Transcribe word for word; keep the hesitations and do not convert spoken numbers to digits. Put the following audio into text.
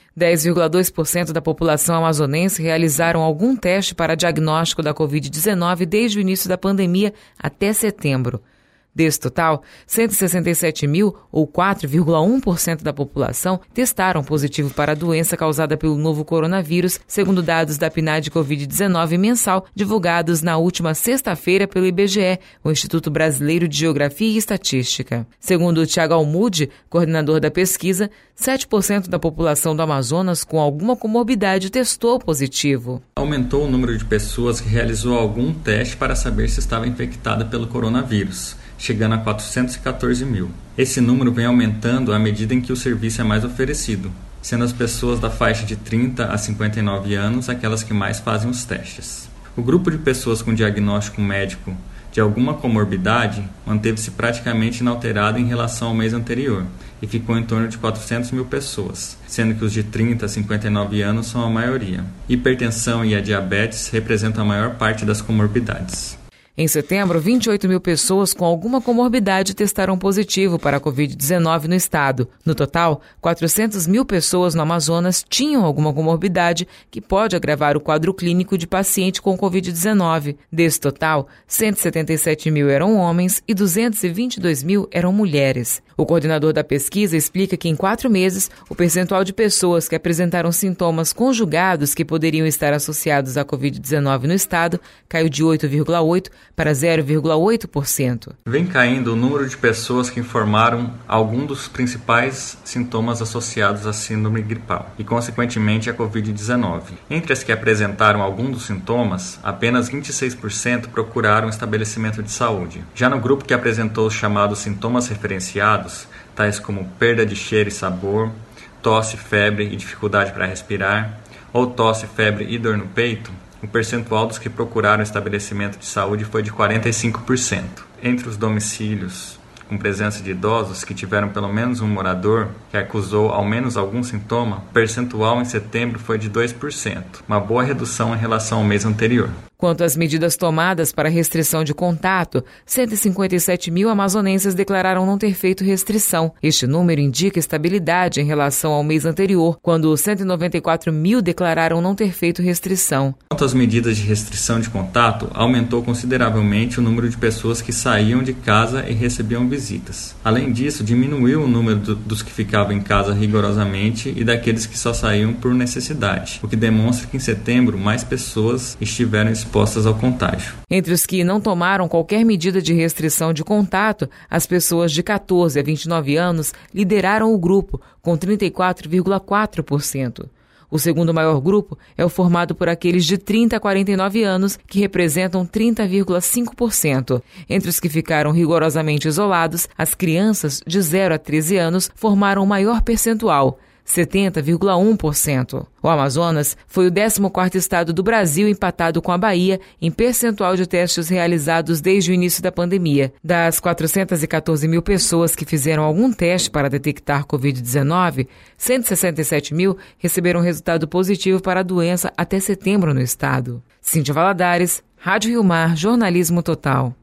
dez vírgula dois por cento da população amazonense realizaram algum teste para diagnóstico da covid dezenove desde o início da pandemia até setembro. Desse total, cento e sessenta e sete mil, ou quatro vírgula um por cento da população, testaram positivo para a doença causada pelo novo coronavírus, segundo dados da P N A D covid dezenove mensal, divulgados na última sexta-feira pelo I B G E, o Instituto Brasileiro de Geografia e Estatística. Segundo Thiago Almude, coordenador da pesquisa, sete por cento da população do Amazonas com alguma comorbidade testou positivo. Aumentou o número de pessoas que realizou algum teste para saber se estava infectada pelo coronavírus, chegando a quatrocentos e quatorze mil. Esse número vem aumentando à medida em que o serviço é mais oferecido, sendo as pessoas da faixa de trinta a cinquenta e nove anos aquelas que mais fazem os testes. O grupo de pessoas com diagnóstico médico de alguma comorbidade manteve-se praticamente inalterado em relação ao mês anterior e ficou em torno de quatrocentas mil pessoas, sendo que os de trinta a cinquenta e nove anos são a maioria. Hipertensão e a diabetes representam a maior parte das comorbidades. Em setembro, vinte e oito mil pessoas com alguma comorbidade testaram positivo para a covid dezenove no estado. No total, quatrocentas mil pessoas no Amazonas tinham alguma comorbidade que pode agravar o quadro clínico de paciente com covid dezenove. Desse total, cento e setenta e sete mil eram homens e duzentos e vinte e dois mil eram mulheres. O coordenador da pesquisa explica que em quatro meses, o percentual de pessoas que apresentaram sintomas conjugados que poderiam estar associados à covid dezenove no estado caiu de oito vírgula oito por cento para zero vírgula oito por cento. Vem caindo o número de pessoas que informaram algum dos principais sintomas associados à síndrome gripal e, consequentemente, à covid dezenove. Entre as que apresentaram algum dos sintomas, apenas vinte e seis por cento procuraram um estabelecimento de saúde. Já no grupo que apresentou os chamados sintomas referenciados, tais como perda de cheiro e sabor, tosse, febre e dificuldade para respirar, ou tosse, febre e dor no peito, o percentual dos que procuraram estabelecimento de saúde foi de quarenta e cinco por cento. Entre os domicílios com presença de idosos que tiveram pelo menos um morador que acusou ao menos algum sintoma, o percentual em setembro foi de dois por cento, uma boa redução em relação ao mês anterior. Quanto às medidas tomadas para restrição de contato, cento e cinquenta e sete mil amazonenses declararam não ter feito restrição. Este número indica estabilidade em relação ao mês anterior, quando cento e noventa e quatro mil declararam não ter feito restrição. Quanto às medidas de restrição de contato, aumentou consideravelmente o número de pessoas que saíam de casa e recebiam visitas. Além disso, diminuiu o número do, dos que ficavam em casa rigorosamente e daqueles que só saíam por necessidade, o que demonstra que em setembro mais pessoas estiveram expostas ao contágio. Entre os que não tomaram qualquer medida de restrição de contato, as pessoas de catorze a vinte e nove anos lideraram o grupo, com trinta e quatro vírgula quatro por cento. O segundo maior grupo é o formado por aqueles de trinta a quarenta e nove anos, que representam trinta vírgula cinco por cento. Entre os que ficaram rigorosamente isolados, as crianças de zero a treze anos formaram o maior percentual, setenta vírgula um por cento. O Amazonas foi o décimo quarto estado do Brasil, empatado com a Bahia, em percentual de testes realizados desde o início da pandemia. Das quatrocentas e quatorze mil pessoas que fizeram algum teste para detectar covid dezenove, cento e sessenta e sete mil receberam resultado positivo para a doença até setembro no estado. Cíntia Valadares, Rádio Rio Mar, Jornalismo Total.